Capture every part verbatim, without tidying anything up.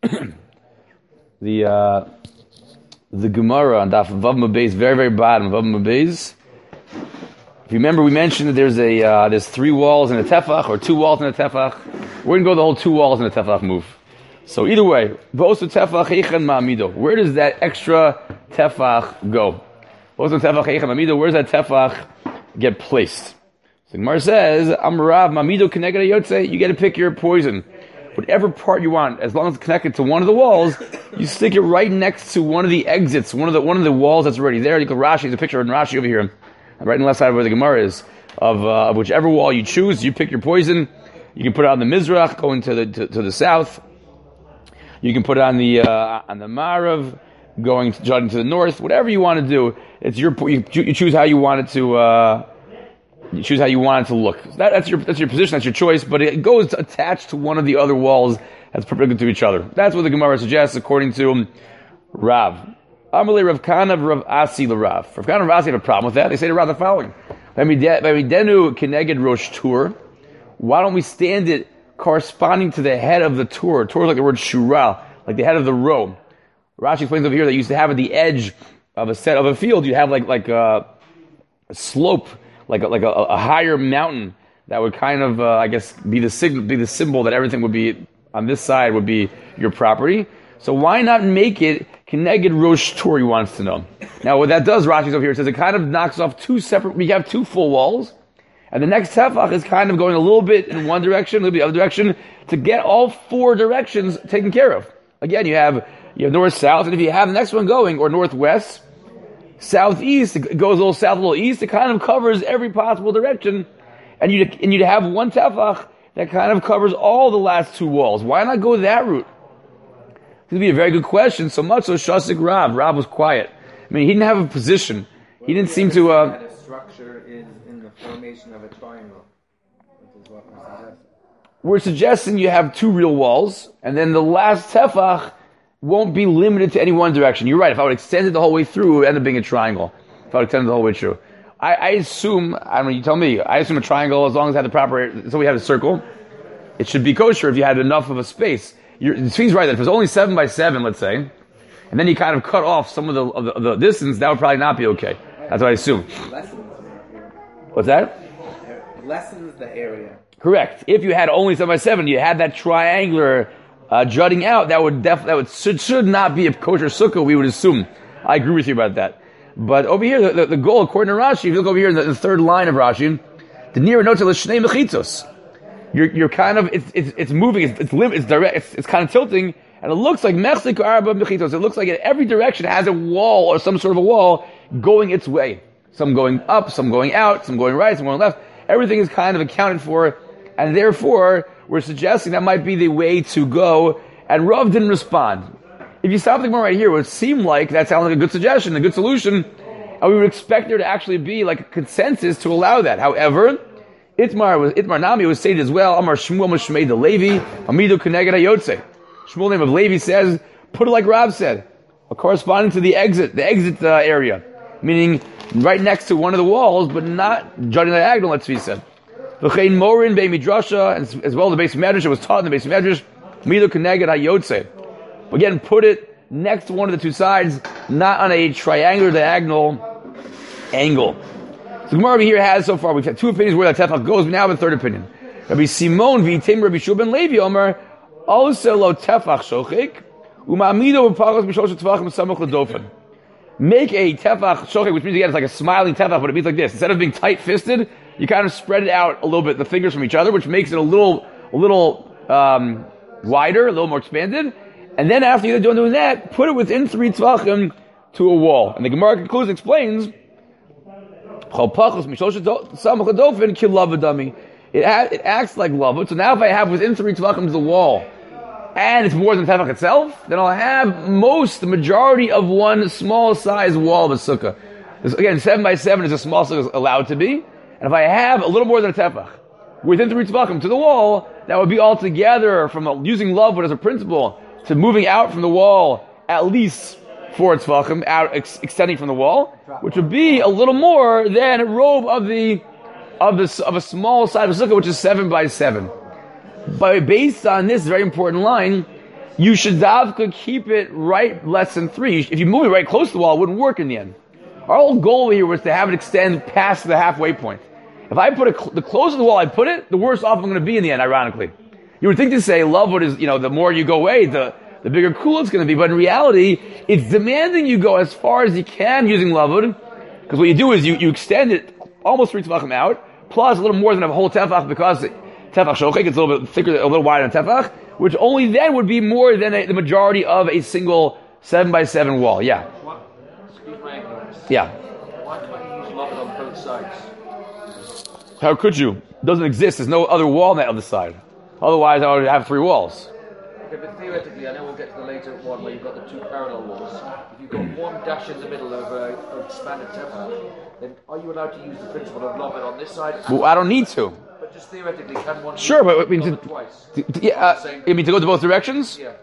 the uh, the Gemara on Daf Vav Mabez, very very bottom Vav Mabez. If you remember, we mentioned that there's a uh, there's three walls in a tefach or two walls in a tefach. We're gonna go the whole two walls in a tefach move. So either way, Vosu tefach eichen ma'amido. Where does that extra tefach go? Vosu tefach eichen ma'amido. Where does that tefach get placed? So Gemara says, Amarav ma'amido keneged hayotze. You get to pick your poison, whatever part you want, as long as it's connected to one of the walls. You stick it right next to one of the exits, one of the one of the walls that's already there. You can Rashi. There's a picture in Rashi over here, right on the left side of where the Gemara is, of, uh, of whichever wall you choose. You pick your poison. You can put it on the Mizrach, going to the to, to the south. You can put it on the uh, on the Marav, going to, jutting to the north. Whatever you want to do, it's your you, you choose how you want it to uh, you choose how you want it to look. That, that's your that's your position, that's your choice. But it goes attached to one of the other walls that's perpendicular to each other. That's what the Gemara suggests, according to Rav. Amalei Rav Kana Rav Asi LaRav. Rav Kana and Rav Asi have a problem with that. They say to Rav the following: V'amidenu keneged rosh tur. Why don't we stand it corresponding to the head of the tur? Tur is like the word shura, like the head of the row. Rashi explains over here that you used to have at the edge of a set of a field, you have like like a, a slope, like a, like a, a higher mountain that would kind of, uh, I guess, be the signal, be the symbol that everything would be on this side would be your property. So why not make it keneged rosh tur? He wants to know. Now what that does, Rashi over here, it says it kind of knocks off two separate. We have two full walls. And the next tefach is kind of going a little bit in one direction, a little bit the other direction, to get all four directions taken care of. Again, you have you have north, south, and if you have the next one going, or northwest, southeast, it goes a little south, a little east, it kind of covers every possible direction, and you'd, and you'd have one tefach that kind of covers all the last two walls. Why not go that route? This would be a very good question, so much so Shasik Rav. Rav was quiet. I mean, he didn't have a position. He didn't seem to... Uh, that a structure is in the formation of a triangle, which is what we're suggesting. We're suggesting you have two real walls, and then the last tefach won't be limited to any one direction. You're right. If I would extend it the whole way through, it would end up being a triangle. If I would extend it the whole way through. I, I assume, I mean, you tell me, I assume a triangle, as long as it had the proper, so we have a circle, it should be kosher if you had enough of a space. You're, it seems right that if it's only seven by seven, let's say, and then you kind of cut off some of the, of the, of the distance, that would probably not be okay. That's what I assume. What's that? It lessens the area. Correct. If you had only seven by seven, you had that triangular uh, jutting out. That would def- that would should, should not be a kosher sukkah. We would assume. I agree with you about that. But over here, the, the, the goal, according to Rashi, if you look over here in the, the third line of Rashi, the near notes are l'shnei mechitzos. You're you're kind of it's it's, it's moving. It's it's, lim- it's direct. It's, it's kind of tilting. And it looks like mechzik arba mechitos. It looks like in every direction has a wall or some sort of a wall going its way. Some going up, some going out, some going right, some going left. Everything is kind of accounted for, and therefore we're suggesting that might be the way to go. And Rav didn't respond. If you stop thinking right here, it would seem like that sounds like a good suggestion, a good solution, and we would expect there to actually be like a consensus to allow that. However, Itmar was Itmar Nami was stated as well. Amar Shmuel Mishmei de Levi Amidu Keneged Hayotze. Shmuel name of Levi says, put it like Rav said, corresponding to the exit, the exit uh, area, meaning right next to one of the walls, but not jutting diagonal. Let's be said. V'chein Morin Bei Midrasha, and as well the base Medrash, it was taught in the base Medrash, Midu Keneged Hayotze. Again, put it next to one of the two sides, not on a triangular diagonal angle. So Gemara here has so far, we've had two opinions where that tefach goes, but now we have a third opinion. Rabbi Simon v'Itim Rabbi Shuban Levi Omer. Also lo tefach shochik, umamido v'pachos b'shlosh tefachim samuch l'dofen. Make a tefach shochik, which means again it's like a smiling tefach, but it means like this. Instead of being tight-fisted, you kind of spread it out a little bit, the fingers from each other, which makes it a little, a little um, wider, a little more expanded. And then after you're done doing that, put it within three tefachim to a wall. And the Gemara concludes, explains, chol pachos b'shlosh samuch l'dofen ki lavadami. It, it acts like lava. So now if I have within three tefachim to the wall, and it's more than tefach itself, then I'll have most, the majority of one small size wall of a sukkah. This, again, seven by seven is a small sukkah allowed to be. And if I have a little more than a tefach within three tefachim to the wall, that would be altogether from a, using love as a principle to moving out from the wall at least four tefachim, out ex, extending from the wall, which would be a little more than a robe of the of this of a small side of a sukkah, which is seven by seven. But based on this very important line, you should davka keep it right less than three. If you move it right close to the wall, it wouldn't work in the end. Our whole goal here was to have it extend past the halfway point. If I put it, cl- the closer the wall I put it, the worse off I'm going to be in the end, ironically. You would think to say, lovewood is, you know, the more you go away, the, the bigger cool it's going to be. But in reality, it's demanding you go as far as you can using lovewood. Because what you do is you, you extend it almost three tefachim out, plus a little more than a whole tefach, because tefach shochek, it's a little bit thicker, a little wider than tefach, which only then would be more than a, the majority of a single seven by seven wall. Yeah. What, excuse my ignorance. Yeah. Why can't you use lovewood on both sides? How could you? It doesn't exist. There's no other wall on the other side. Otherwise, I would have three walls. Okay, but theoretically, I know we'll get to the later one where you've got the two parallel walls. If you've got one dash in the middle of uh, an expanded tefach, then are you allowed to use the principle of lovewood on this side? Well, I don't need to. But just theoretically, can one Sure, use but I mean, lovewood to, twice? to, to- yeah, uh, you mean to go to both directions? Yeah.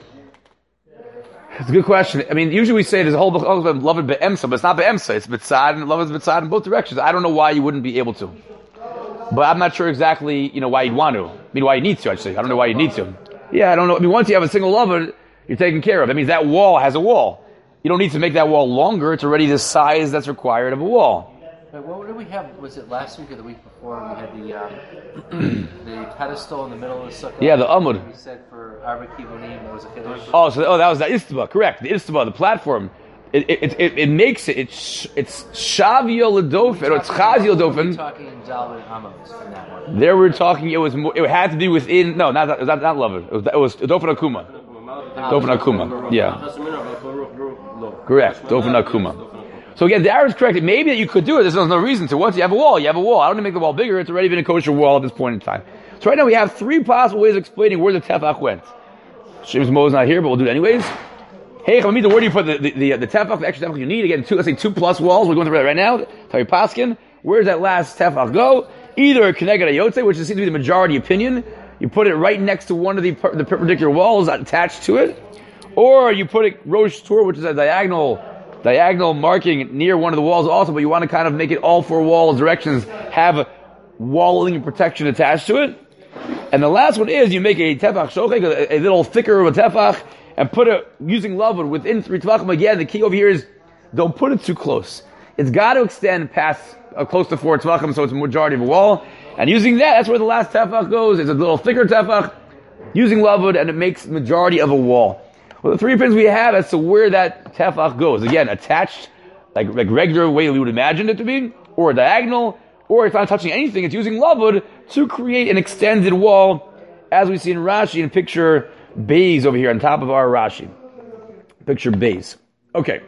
It's a good question. I mean, usually we say there's a whole book of love it be'emsa, but it's not be'emsa. It's betzad and love is betzad in both directions. I don't know why you wouldn't be able to. But I'm not sure exactly, you know, why you'd want to. I mean, why you need to, actually. I don't know why you need to. Yeah, I don't know. I mean, once you have a single lover, you're taken care of. That means that wall has a wall. You don't need to make that wall longer. It's already the size that's required of a wall. Wait, what did we have? Was it last week or the week before? We had the um, the pedestal in the middle of the sukkah. Yeah, the amud. We said for Arba Kivunim, it was a chiddush. Oh, so oh, that was the istaba, correct? The istaba, the platform. It it it, it makes it. It's it's shavia ledofen or it's chazia We're ledofen. talking in Zalman Amos in that one. There we're talking. It was more, it had to be within. No, not not not, not love it. It was, it was dofen akuma. Dofen akuma. Yeah. Correct. Dofen akuma. So again, the Arab is correct. Maybe that you could do it. There's no reason to. Once you have a wall, you have a wall. I don't need to make the wall bigger. It's already been a kosher wall at this point in time. So right now we have three possible ways of explaining where the tefach went. Shim's Mo's not here, but we'll do it anyways. Hey, Chamita, where do you put the the the, the tefach, the extra tefach you need? Again, two, let's say two plus walls. We're going through that right now. Tari Paskin. Where does that last tefach go? Either Keneged Ayotze, which seems to be the majority opinion. You put it right next to one of the the perpendicular walls attached to it, or you put it Rosh Tur, which is a diagonal. Diagonal marking near one of the walls also, but you want to kind of make it all four wall directions have walling and protection attached to it. And the last one is you make a tefach shochek, a, a little thicker of a tefach, and put it using lovewood within three tefachim. Again, the key over here is don't put it too close. It's got to extend past uh, close to four tefachim, so it's a majority of a wall. And using that, that's where the last tefach goes. It's a little thicker tefach using lovewood, and it makes majority of a wall. Well, the three pins we have as to where that tefach goes. Again, attached, like, like regular way we would imagine it to be, or diagonal, or it's not touching anything, it's using lovewood to create an extended wall, as we see in Rashi in picture Beis over here on top of our Rashi. Picture Beis. Okay.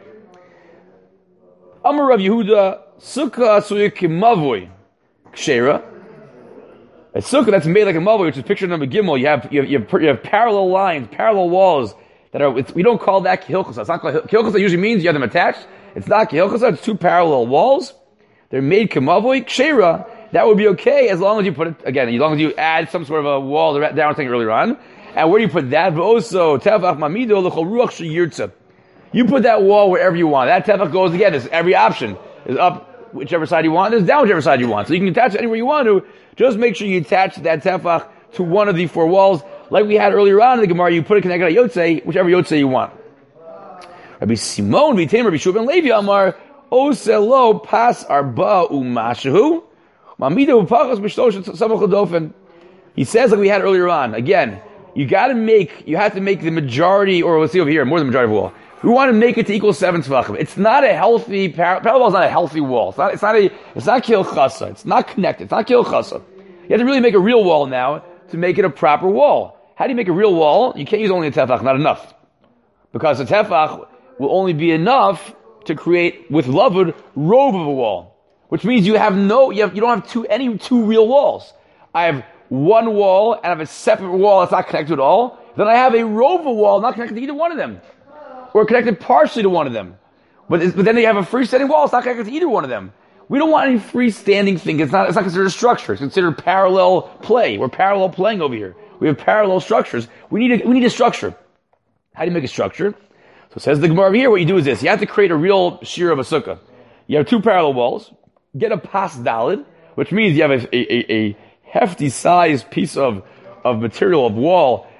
Amar Rav Yehuda, Sukkah Asuyik Mavoi, Kshera. A sukkah that's made like a mavoi, which is picture number Gimel, you have, you have, you have, you have parallel lines, parallel walls, that are, it's, we don't call that kihilchasa. It's not called kihilchasa. Usually means you have them attached. It's not kihilchasa. It's two parallel walls. They're made kamavoi kshera. That would be okay as long as you put it again. As long as you add some sort of a wall down thing earlier on. And where do you put that? Also tefach mamido l'chol ruach sheyirtza. You put that wall wherever you want. That tefach goes again. There's every option. There's up whichever side you want. There's down whichever side you want. So you can attach it anywhere you want to. Just make sure you attach that tefach to one of the four walls. Like we had earlier on in the Gemara, you put a Keneged Ayotze, whichever Yotze you want. Rabbi Simon, V'Taim, Rabbi Shua ben Levi Amar, Oselo pas arba umashahu, Mamido upachos b'shtosh samach l'dofen. He says like we had earlier on. Again, you got to make, you have to make the majority, or let's see over here, more than the majority of the wall. We want to make it to equal seven tvachim. It's not a healthy parallel wall. Is not a healthy wall. It's not. It's not a. It's not kil chasa. It's not connected. It's not kil chasa. You have to really make a real wall now to make it a proper wall. How do you make a real wall? You can't use only a tefach, not enough. Because a tefach will only be enough to create, with lovewood, robe of a wall. Which means you have no, you, have, you don't have two, any two real walls. I have one wall, and I have a separate wall that's not connected at all. Then I have a robe of a wall not connected to either one of them. Or connected partially to one of them. But, but then you have a freestanding wall, it's not connected to either one of them. We don't want any freestanding thing. It's not, it's not considered a structure. It's considered parallel play. We're parallel playing over here. We have parallel structures. We need a, we need a structure. How do you make a structure? So it says the Gemara over here, what you do is this. You have to create a real shear of a sukkah. You have two parallel walls. Get a pas dalid, which means you have a, a, a, a hefty sized piece of, of material, of wall,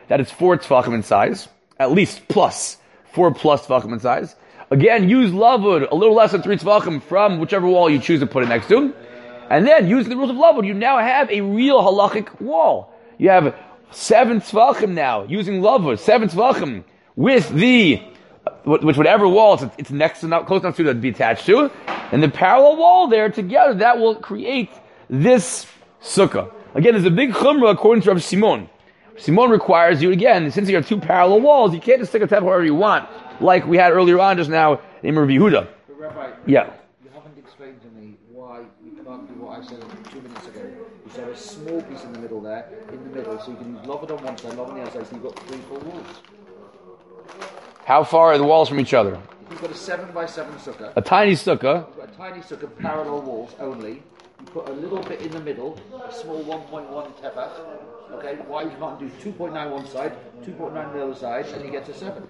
that it's four tefachim in size, at least plus, four plus tefachim in size. Again, use lavud, a little less than three tefachim from whichever wall you choose to put it next to. And then, using the rules of lavud, you now have a real halachic wall. You have seven tefachim now, using lavud, seven tefachim, with the, with whatever wall it's, it's next to, not close enough to to be attached to, and the parallel wall there together, that will create this sukkah. Again, there's a big chumrah according to Rav Simon. Simon requires you, again, since you have two parallel walls, you can't just stick a tefach wherever you want, like we had earlier on just now in Rav Yehuda. But Rabbi, Yeah. you haven't explained to me why you can't do what I said two minutes ago. You should have a small piece in the middle there, in the middle, so you can use lavud on one side, lavud on the other side, so you've got three full walls. How far are the walls from each other? If you've got a seven by seven sukkah, A tiny sukkah, you've got a tiny sukkah, parallel walls only. You put a little bit in the middle, a small one point one tefach. Okay, why you can't do two point nine one side, two point nine on the other side, and you get to seven.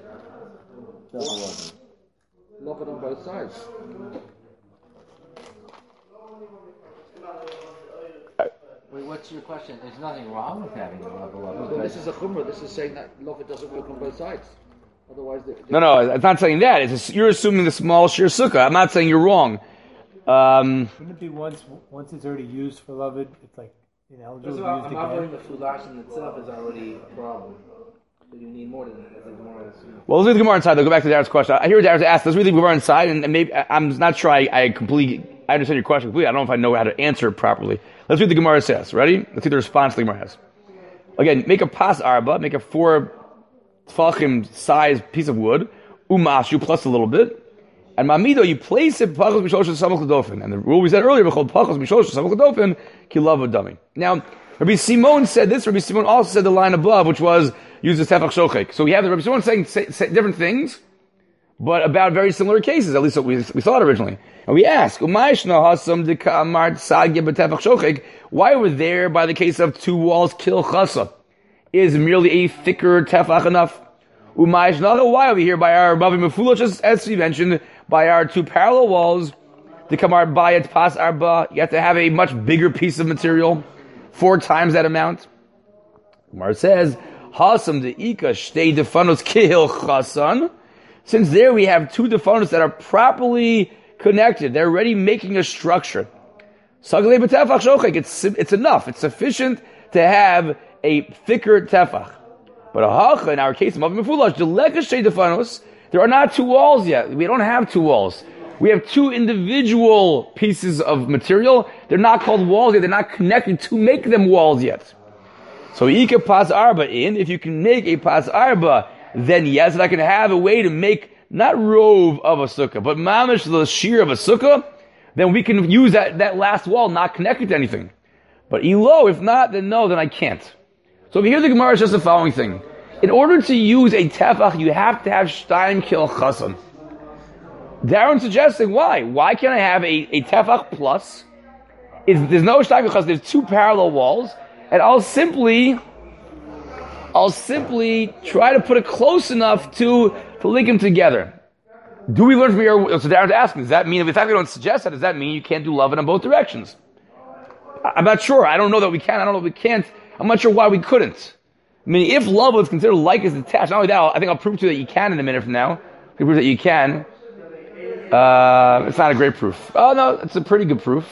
Love it on both sides. Wait, what's your question? There's nothing wrong with having a level Well, level. this is a chumrah. This is saying that love it doesn't work on both sides. Otherwise, the, the no, no, it's not saying that. It's a, you're assuming the small sheer sukkah. I'm not saying you're wrong. Um, Wouldn't it be once once it's already used for Lavid, it's like ineligible First to of all, use I'm it not again? the fulash in itself is already a problem. So you need more than that. It's like more than well, let's read the Gemara inside. Though. Go back to Darren's question. I hear Darren's asked. Let's read the Gemara inside, and, and maybe I'm not sure I, I completely I understand your question completely. I don't know if I know how to answer it properly. Let's read the Gemara says. Ready? Let's see the response the Gemara has. Again, make a pas arba, make a four tefachim size piece of wood, umashu plus a little bit. And mamido, you place it pachos mishosh samach l'dofen. And the rule we said earlier, b'chol pachos mishosh samach l'dofen, kilav dami. Now, Rabbi Simon said this. Rabbi Simon also said the line above, which was use the tefach shochek. So we have the Rabbi Simon saying say, say different things, but about very similar cases. At least what we, we thought originally. And we ask, why over there by the case of two walls kill chasa? Is merely a thicker tefach enough? Why over here by our Bavi Mefulosh, as we mentioned, by our two parallel walls, the Kamar Bayat Pas Arba, you have to have a much bigger piece of material, four times that amount. Kamar says, Hasam de Ika Shtei Defanos Kihil Chasan. Since there we have two defanos that are properly connected, they're already making a structure. Sagalei b'tefach shochek, it's it's enough, it's sufficient to have a thicker tefach. But a hacha, in our case, there are not two walls yet. We don't have two walls. We have two individual pieces of material. They're not called walls yet. They're not connected to make them walls yet. So, Ika pas arba in, if you can make a pas arba, then yes, I can have a way to make not rove of a sukkah, but mamish the shear of a sukkah, then we can use that, that last wall not connected to anything. But elo, if not, then no, then I can't. So if you hear the Gemara, it's just the following thing. In order to use a tefach, you have to have shtayim kil chasan. Darren's suggesting, why? Why can't I have a, a tefach plus? It's, there's no shtayim kil chasan, there's two parallel walls, and I'll simply, I'll simply try to put it close enough to, to link them together. Do we learn from here? So Darren's asking, does that mean, if fact we don't suggest that, does that mean you can't do love in both directions? I'm not sure. I don't know that we can. I don't know that we can't. I'm not sure why we couldn't. I mean, if love was considered like is detached, not only that, I think I'll prove to you that you can in a minute from now. I can prove that you can. Uh, it's not a great proof. Oh, no, it's a pretty good proof.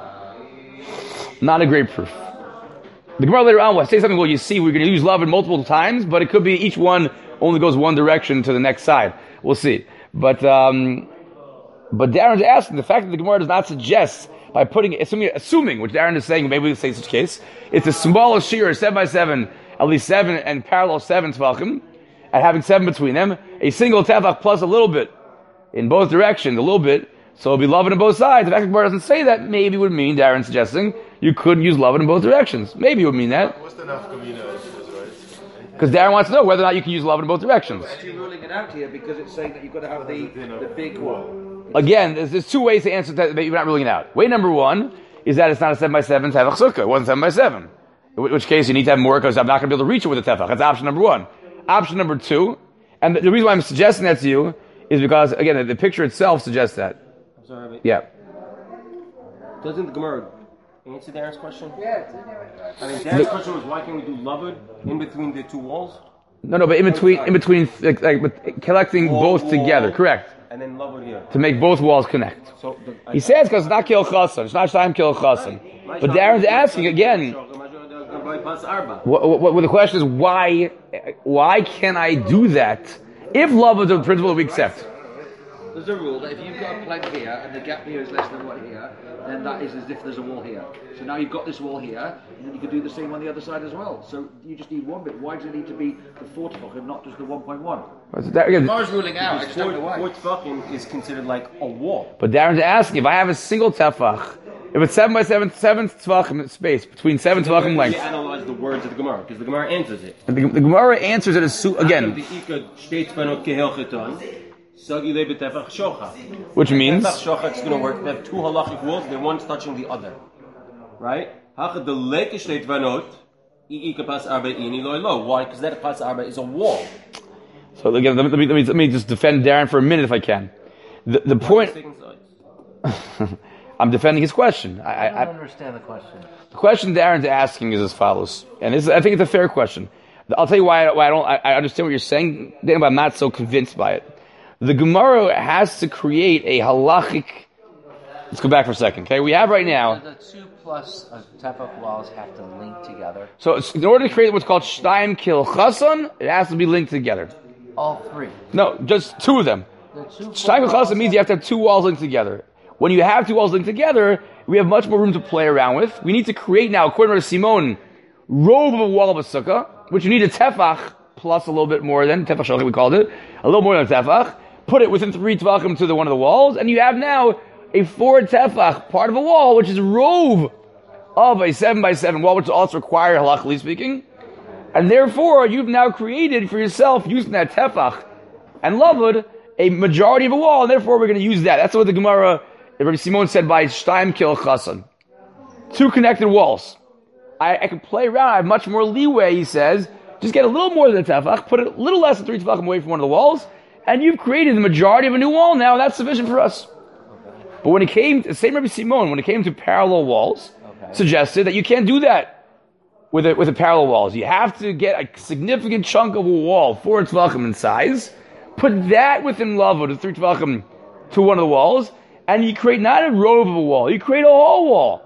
Not a great proof. The Gemara later on will say something, well, you see, we're going to use love in multiple times, but it could be each one only goes one direction to the next side. We'll see. But, um, but Darren's asking, the fact that the Gemara does not suggest by putting, assuming, assuming, which Darren is saying, maybe we say such case, it's a small shear, seven by seven, at least seven and parallel seven tefachim, and having seven between them, a single tefach plus a little bit in both directions, a little bit, so it'll be loving on both sides. The fact that the Gemara doesn't say that, maybe would mean, Darren suggesting, you could use loving in both directions. Maybe it would mean that. What's the nafkamina of this, right? Because Darren wants to know whether or not you can use loving in both directions. We're actually ruling it out here because it's saying that you've got to have the, the big wall. Again, there's, there's two ways to answer that, but you're not ruling it out. Way number one is that it's not a seven by seven tefach sukkah. It wasn't seven by seven. In which case you need to have more because I'm not going to be able to reach it with a tefach. That's option number one. Option number two, and the, the reason why I'm suggesting that to you is because, again, the, the picture itself suggests that. I'm sorry, but Yeah. doesn't the Gemara answer Darren's question? Yeah. I mean, Darren's question was why can't we do lavud in between the two walls? No, no, but in between, in between, like, like but collecting Wall, both wall, together, correct? And then love here. To make both walls connect. So the, He says because it's not kil chasan, it's not shayim kil chasan. But Darren's asking again. What, what, what the question is, why, why can I do that if love is the principle that we accept? There's a rule that if you've got a plank here and the gap here is less than what here, then that is as if there's a wall here. So now you've got this wall here, and then you can do the same on the other side as well. So you just need one bit. Why does it need to be the four tefachim, not just the one point one? Mars ruling out. I just don't know why. Four tefachim is considered like a wall. But Darren's asking, if I have a single tefach, if it's seven by seven, seven tefachim space between seven so tefachim length. We analyze the words of the Gemara because the Gemara answers it. And the, the Gemara answers it as su- again, which means it's going to work. They have two halachic walls. They're one's touching the other, right? Why? Because that pas arba is a wall. So again, let me, let me, let me, let me just defend Darren for a minute if I can. The, the point. I'm defending his question. I, I don't I, understand the question. The question Darren's asking is as follows, and this, I think it's a fair question. I'll tell you why, why I don't. I, I understand what you're saying, Dan, but I'm not so convinced by it. The Gemara has to create a halachic. Let's go back for a second, okay? We have right now. The two plus uh, tefach walls have to link together. So it's, in order to create what's called shtaim kil chasan, it has to be linked together. All three. No, just two of them. The two Shtaim kil chasan means you have to have two walls linked together. When you have two walls linked together, we have much more room to play around with. We need to create now, according to Simon, robe of a wall of a sukkah, which you need a tefach plus a little bit more than tefach shochet, we called it, a little more than a tefach. Put it within three tefachim to the one of the walls, and you have now a four tefach part of a wall, which is a robe of a seven by seven wall, which is also required halachically speaking. And therefore, you've now created for yourself, using that tefach and lavud, a majority of a wall, and therefore we're going to use that. That's what the Gemara, Rabbi Simon said by shtaim kil chasan. Two connected walls. I, I can play around, I have much more leeway, he says. Just get a little more than a tefach, put a little less than three tefachim away from one of the walls, and you've created the majority of a new wall now, and that's sufficient for us. But when it came to, same Rabbi Simon, when it came to parallel walls, okay, suggested that you can't do that with a, with a parallel walls. You have to get a significant chunk of a wall, four tefachim in size, put that within lava, the three tefachim to one of the walls, and you create not a row of a wall, you create a whole wall.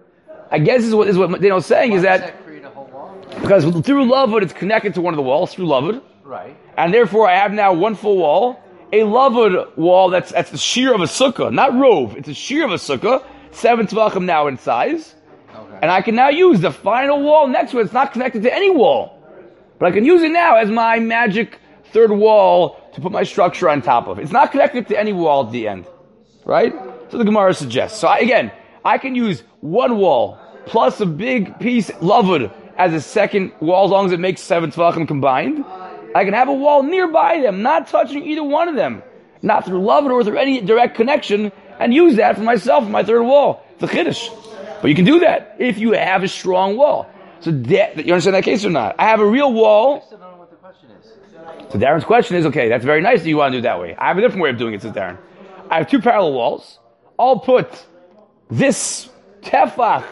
I guess this is what, this is what Daniel's saying. Why is does that, that create a whole wall? because through lavud it's connected to one of the walls, through lavud. Right. And therefore I have now one full wall, a lavud wall that's that's the shear of a sukkah, not rove, it's a shear of a sukkah, seven tvachim now in size. Okay. And I can now use the final wall next to it. It's not connected to any wall. But I can use it now as my magic third wall to put my structure on top of. It's not connected to any wall at the end. Right? So the Gemara suggests. So I, again, I can use one wall plus a big piece lavud as a second wall as long as it makes seven tvachim combined. I can have a wall nearby them, not touching either one of them, not through lavud or through any direct connection, and use that for myself, for my third wall. It's a chiddush. But you can do that if you have a strong wall. So that, you understand that case or not? I have a real wall. I still don't know what the question is. So Darren's question is, okay, that's very nice that you want to do it that way. I have a different way of doing it, says Darren. I have two parallel walls. I'll put this tefach,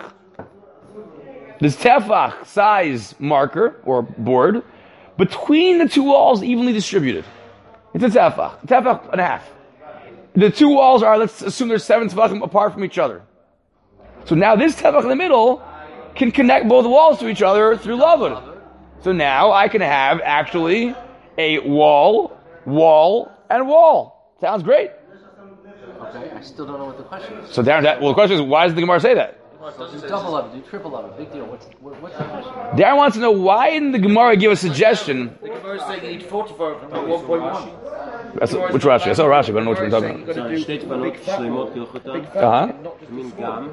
this tefach size marker or board between the two walls evenly distributed. It's a tefach, a tefach and a half. The two walls are, let's assume there's seven tefachim apart from each other. So now this tefach in the middle can connect both walls to each other through lavud. So now I can have actually a wall, wall, and wall. Sounds great. Okay, I still don't know what the question is. So Darren, that, well, the question is, why does the Gemara say that? Do double of it, do triple of it, big deal. What's, what, what's the question? Darren wants to know, why didn't the Gemara give a suggestion? The Gemara is saying you need forty-four from one point one. That's a, which Rashi? I saw Rashi, but I don't know what you're talking about. Uh-huh.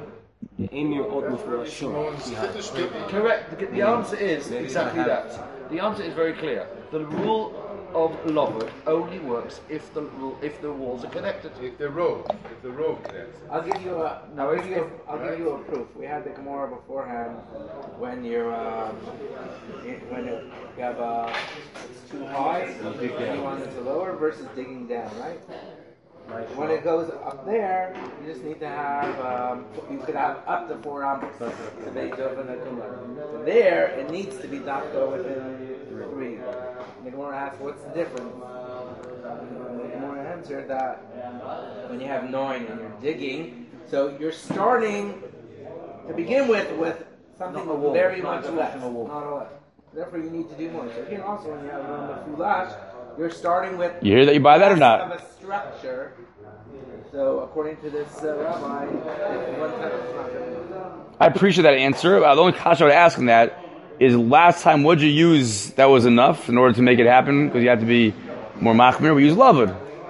Correct. The, the answer is exactly that. The answer is very clear. The rule of lavud only works if the rule, if the walls are connected. If the rope, if the rope connects. I'll give you a. I'll give you. A, I'll give you a proof. We had the Gemara beforehand when you're um, when you have uh, it's too high and you want it to lower versus digging down, right? Right. When it goes up there, you just need to have, um, you could have up to four amos. So there, it needs to be dafka within three. the Gemara asks, what's the difference? And the Gemara answered that when you have nine and you're digging, so you're starting to begin with with something very much less, not a lot. Therefore, you need to do more. So here also, when you have a mefulash, you're starting with. You hear that? You buy that or not? Of a structure. So according to this uh, rabbi, one type of structure. I appreciate that answer. Uh, the only kasha I would ask in that is last time would you use that was enough in order to make it happen because you had to be more machmir. We use lavud.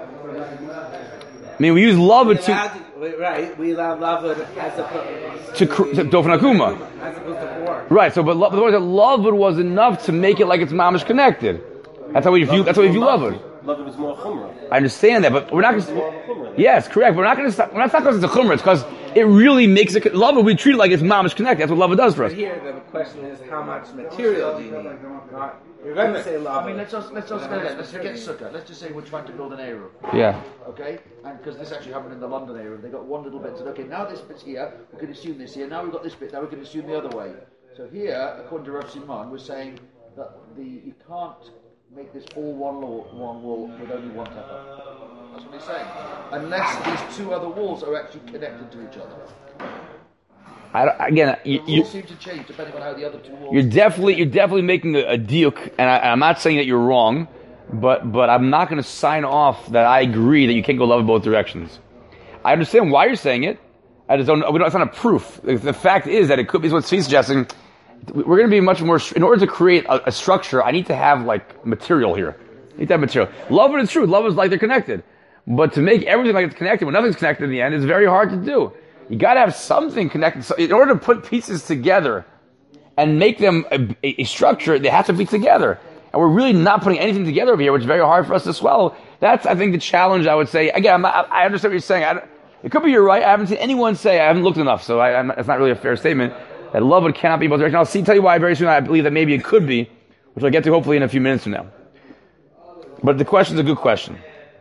I mean, we use lavud to, to right. We allow lavud as opposed to to, to dofen akuma. As opposed to pork. Right. So, but the word that lavud was enough to make it like it's mamish connected. That's how we view. That's how we view lavud. Lavud is more chumrah. I understand that, but we're not going to. Yes, correct. But we're not going to stop. We're not talking because it's a chumrah. It's because it really makes it. Lavud we treat it like it's mamish connected. That's what lavud does for us. But here, the question is, how much material do you need? Not, you're going to say lavud. I mean, let's just let's just let's forget sukkah. Let's just say we're trying to build an area. Yeah. Okay, and because this actually happened in the London area, they got one little bit. Said, okay, now this bit's here. We can assume this here. Now we've got this bit. Now we can assume the other way. So here, according to Rav Simon, we're saying that the you can't make this all one wall, one wall with only one tefach. That's what he's saying. Unless these two other walls are actually connected to each other. I, again, you, The you, walls seem to change depending on how the other two walls. you're definitely you're definitely making a, a diuk, and I, I'm not saying that you're wrong, but but I'm not going to sign off that I agree that you can't go love in both directions. I understand why you're saying it. I just don't. We don't it's not a proof. The fact is that it could be what Tzvi's suggesting. We're going to be much more. In order to create a, a structure, I need to have like material here. I need to have material. Love it is true. Love is like they're connected, but to make everything like it's connected when nothing's connected in the end is very hard to do. You got to have something connected. So in order to put pieces together and make them a, a, a structure, they have to be together. And we're really not putting anything together over here, which is very hard for us to swallow. That's, I think, the challenge. I would say. Again, I'm not, I understand what you're saying. I don't, it could be you're right. I haven't seen anyone say. I haven't looked enough, so I, I'm, it's not really a fair statement. That love would cannot be both directions. I'll see, tell you why very soon I believe that maybe it could be, which I'll get to hopefully in a few minutes from now. But the question is a good question.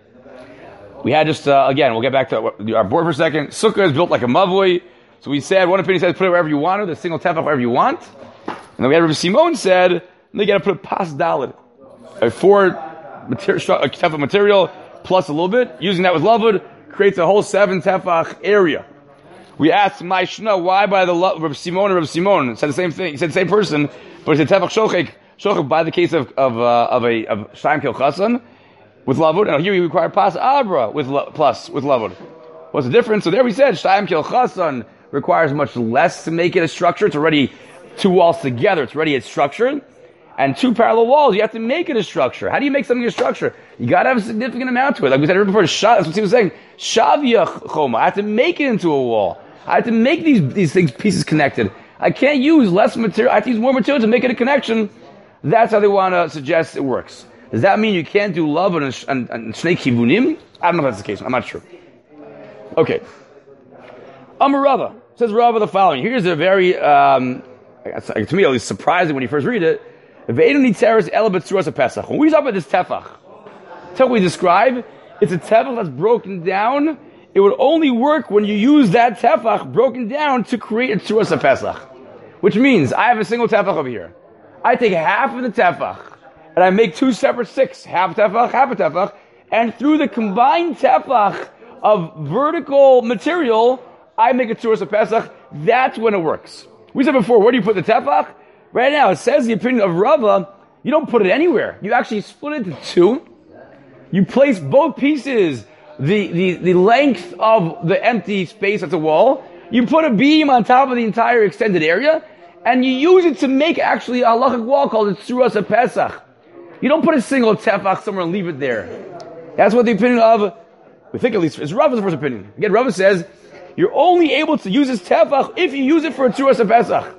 We had just, uh, again, we'll get back to our board for a second. Sukkah is built like a mavoi. So we said, one opinion says put it wherever you want, the single tefach wherever you want. And then we had Rav Simon said, they got to put a pas dalet, a four material, a tefach material plus a little bit. Using that with lavud creates a whole seven tefach area. We asked Maishna why by the Rav Simon and Rav Simon said the same thing. He said the same person, but he said tefach shochek shochek by the case of of uh, of a of shayim kil chasan with lavud. And here we require pas abra with plus with lavud. What's the difference? So there we said shayim kil chasan requires much less to make it a structure. It's already two walls together. It's already a structure. And two parallel walls, you have to make it a structure. How do you make something a structure? You got to have a significant amount to it. Like we said before, that's what he was saying. Shavia choma. I have to make it into a wall. I have to make these these things pieces connected. I can't use less material. I have to use more material to make it a connection. That's how they want to suggest it works. Does that mean you can't do love and shnei kivunim? I don't know if that's the case. I'm not sure. Okay. Amar Rava says Rava the following. Here's a very um, to me at least surprising when you first read it. When we talk about this tefach, tefach we describe, it's a tefach that's broken down. It would only work when you use that tefach broken down to create a tzuras Pesach. Which means, I have a single tefach over here. I take half of the tefach, and I make two separate sticks, half tefach, half a tefach, and through the combined tefach of vertical material, I make a tzuras Pesach. That's when it works. We said before, where do you put the tefach? Right now, it says the opinion of Rava, you don't put it anywhere. You actually split it into two. You place both pieces, the, the, the length of the empty space at the wall. You put a beam on top of the entire extended area, and you use it to make actually a halachic wall called a tzuras Pesach. You don't put a single tefach somewhere and leave it there. That's what the opinion of, we think at least, is Rava's first opinion. Again, Rava says, you're only able to use this tefach if you use it for a tzuras Pesach.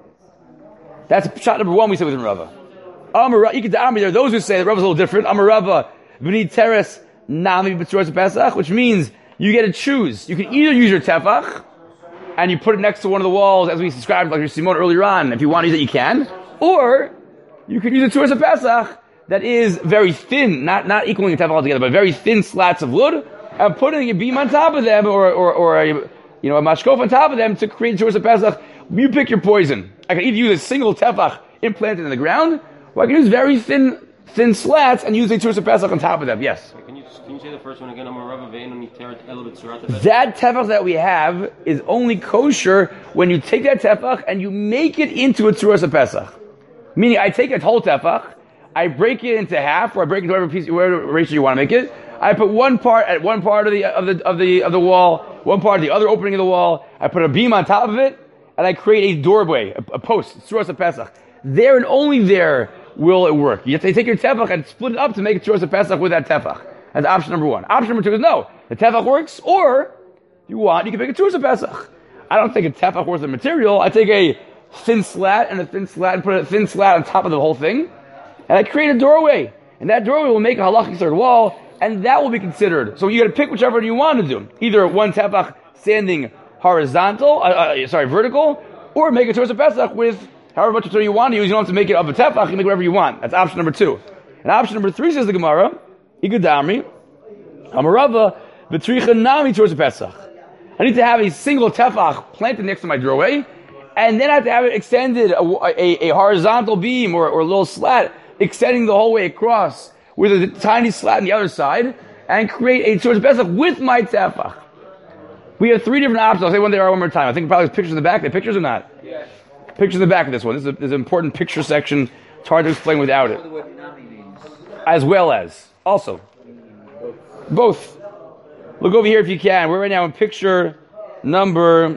That's shot number one we said within Rava. Amar, there are those who say that Rava's a little different. Amar Rava, v'ni teres nami b'tzuras Pesach, which means you get to choose. You can either use your tefach, and you put it next to one of the walls, as we described like Simon earlier on. If you want to use it, you can. Or, you could use a tzuras Pesach that is very thin, not, not equaling the tefach altogether, but very thin slats of wood, and putting a beam on top of them, or, or, or a, you know, a mashkof on top of them to create tzuras Pesach. You pick your poison. I can either use a single tefach implanted in the ground, or I can use very thin thin slats and use a Tzuras Pesach on top of them. Yes. Can you can you say the first one again? I'm a Rava vein on Teret Elabit Surat. That tefach that we have is only kosher when you take that tefach and you make it into a Tzuras Pesach. Meaning, I take a whole tefach, I break it into half, or I break it into whatever piece, whatever ratio you want to make it. I put one part at one part of the of the of the of the wall, one part at the other opening of the wall. I put a beam on top of it, and I create a doorway, a, a post, Tzuras Pesach. There and only there will it work. You have to take your tefach and split it up to make a Tzuras Pesach with that tefach. That's option number one. Option number two is no, the tefach works, or if you want, you can make a Tzuras Pesach. I don't take a tefach worth of material. I take a thin slat and a thin slat and put a thin slat on top of the whole thing, and I create a doorway, and that doorway will make a halachic third wall, and that will be considered. So you got to pick whichever you want to do. Either one tefach standing horizontal, uh, uh, sorry, vertical, or make a Tzuras Pesach with however much material you want to use. You don't have to make it of a tefach. You can make whatever you want. That's option number two. And option number three says the Gemara, Igadamri, Amarava, V'tricha Nami Tzuras Pesach. I need to have a single tefach planted next to my doorway, and then I have to have it extended, a, a, a horizontal beam or, or a little slat extending the whole way across with a tiny slat on the other side, and create a Tzuras Pesach with my tefach. We have three different options. I'll say one there one more time. I think probably there's pictures in the back. Are there pictures or not? Yes. Pictures in the back of this one. This is, a, this is an important picture section. It's hard to explain without it. As well as, also, both. Look over here if you can. We're right now in picture number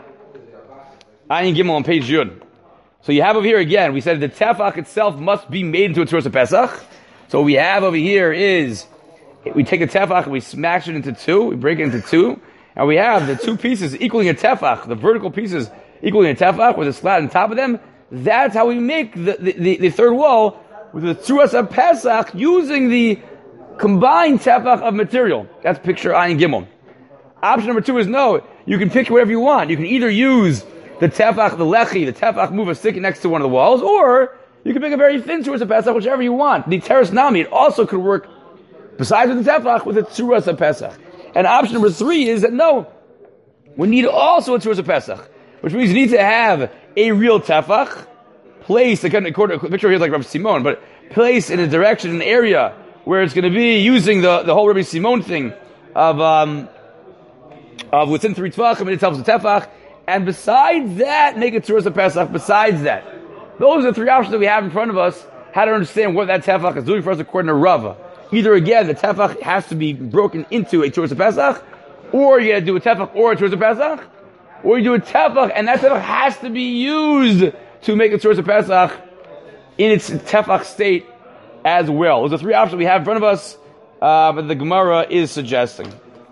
Ayin Gimel on page Yud. So you have over here again, we said the tefach itself must be made into a Tzuras Pesach. So what we have over here is, we take a tefach and we smash it into two, we break it into two, and we have the two pieces equaling a tefach, the vertical pieces equaling a tefach with a slat on top of them. That's how we make the, the, the, the third wall with the Tzuras Pesach using the combined tefach of material. That's picture Ayin Gimel. Option number two is no, you can pick whatever you want. You can either use the tefach, the lechi, the tefach move a stick next to one of the walls, or you can make a very thin Tzuras Pesach, whichever you want. The teres nami, it also could work, besides with the tefach, with the Tzuras Pesach. And option number three is that no, we need also a Tzuras Pesach, which means you need to have a real tefach, placed, according to the picture here is like Rabbi Simon, but placed in a direction, an area, where it's going to be using the, the whole Rabbi Simon thing of, um, of within three tvachim, and it tells the tefach, and besides that, make a Tzuras Pesach, besides that. Those are the three options that we have in front of us, how to understand what that tefach is doing for us according to Rava. Either again, the tefach has to be broken into a Tzuras Pesach, or you got to do a tefach or a Tzuras Pesach, or you do a tefach, and that tefach has to be used to make a Tzuras Pesach in its tefach state as well. Those are three options we have in front of us, uh, but the Gemara is suggesting.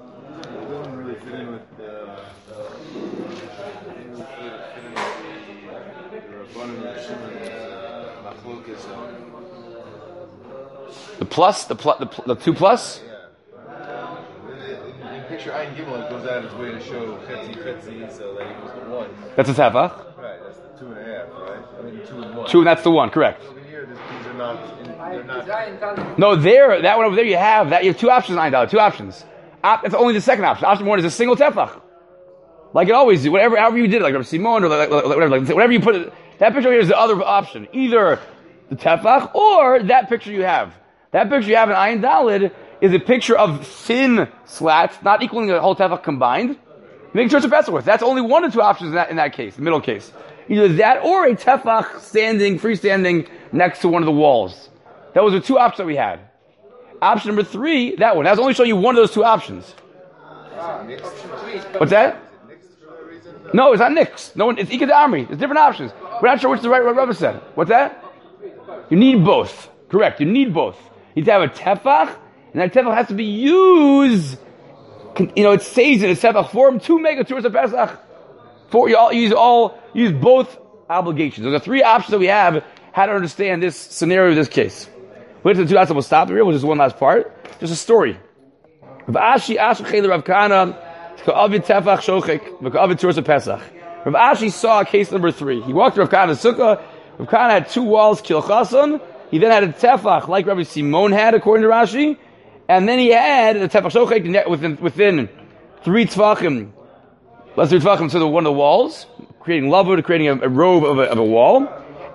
The plus, the plus, the, pl- the two plus. Yeah. In picture Ayin Gimel, it goes out of its way to show chetzi chetzi, so that equals to one. That's a tefach. Right, that's the two and a half, right? I mean, two and one. Two, and that's the one, correct. Over here, this, these are not. In, they're not. No, there, that one over there, you have that. You have two options, nine dollars. Two options. Op, that's only the second option. Option one is a single tefach, like it always do. Whatever, however you did it, like Rabbi Simon or like, like, whatever, like whatever you put it. That picture here is the other option. Either the tefach or that picture you have. That picture you have in Ayin Daled is a picture of thin slats, not equaling the whole tefach combined. Make Tzuras Pesach with. That's only one of two options in that, in that case, the middle case. Either that or a tefach standing, freestanding next to one of the walls. Those were two options that we had. Option number three, that one. That's only showing you one of those two options. What's that? No, it's not nix. No one. It's Ikad Amri. There's different options. We're not sure which is the right what Rebbe said. What's that? You need both. Correct. You need both. You need to have a tefach, and that tefach has to be used. You know, it says in a tefach form to make a Tzuras Pesach. For you all use all use both obligations. Those are three options that we have how to understand this scenario, this case. We'll get to the two options. We'll stop here. We'll just one last part. Just a story. Rav Ashi Ashi Chayla Rav Kana Ka'avid Tefach Shochek Ka'avid Tzuras Pesach. Rav Ashi saw case number three. He walked to Rav Kana's sukkah. Rav Kana had two walls kilchason. He then had a tefach like Rabbi Simon had, according to Rashi, and then he had a tefach shochek within within three tvachim, less three tvachim to the one of the walls, creating lavud, creating a, a robe of a, of a wall.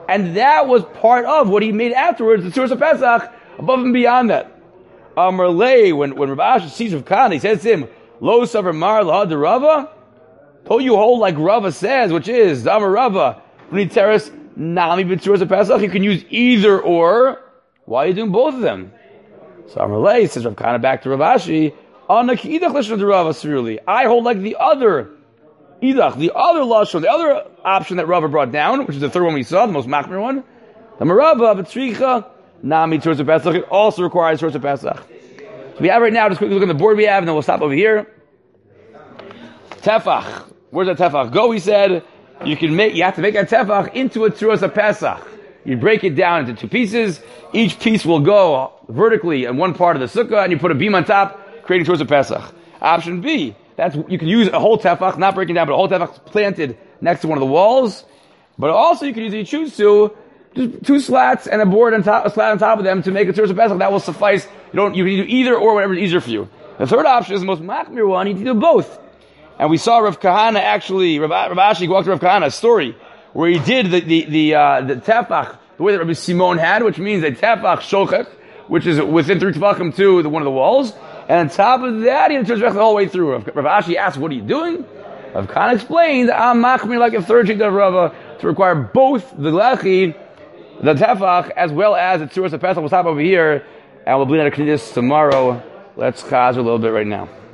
And that was part of what he made afterwards, the Tzuras HaPesach, above and beyond that. Amar Lei, when, when Rav Ashi sees Rav Kahana, he says to him, Lo Savar Mar Lahad Rava? Don't you hold like Rava says, which is, Amar Rava, Teres Nami B'Tzuras HaPesach, you can use either or. Why are you doing both of them? So Amar Lei says Rav Kahana back to Rav Ashi, Anak Idach Lishon Rava Siruli. I hold like the other Idach, the other Lashon, the other option that Rava brought down, which is the third one we saw, the most machmir one. The Marava, B'Tzricha, Nami Tzuras HaPesach, it also requires Tzuras HaPesach. So we have right now, just quickly look on the board we have, and then we'll stop over here. Tefach. Where's that Tefach go? He said, you can make, you have to make that Tefach into a Tzuras HaPesach. You break it down into two pieces. Each piece will go vertically in one part of the sukkah, and you put a beam on top, creating Tzuras HaPesach. Option B, that's, you can use a whole tefach, not breaking down, but a whole tefach planted next to one of the walls. But also you can use, if you choose to, just two slats and a board on top, a slat on top of them to make a Tzuras HaPesach. That will suffice. You don't, you can do either or, whatever is easier for you. The third option is the most machmir one. You can do both. And we saw Rav Kahana actually, Rav, Rav Ashi walked to Rav Kahana's story where he did the the the, uh, the tefach the way that Rabbi Simon had, which means a tefach shochek, which is within three tefachim to the one of the walls. And on top of that, he had to turn the whole way through. Rav Ashi asked, what are you doing? Rav Kahana explained, I'm machmir like a third sheet of Rava to require both the lechi, the tefach, as well as the Tzuras HaPesach. We'll stop over here, and we'll bleed out a kiddush tomorrow. Let's chaz a little bit right now.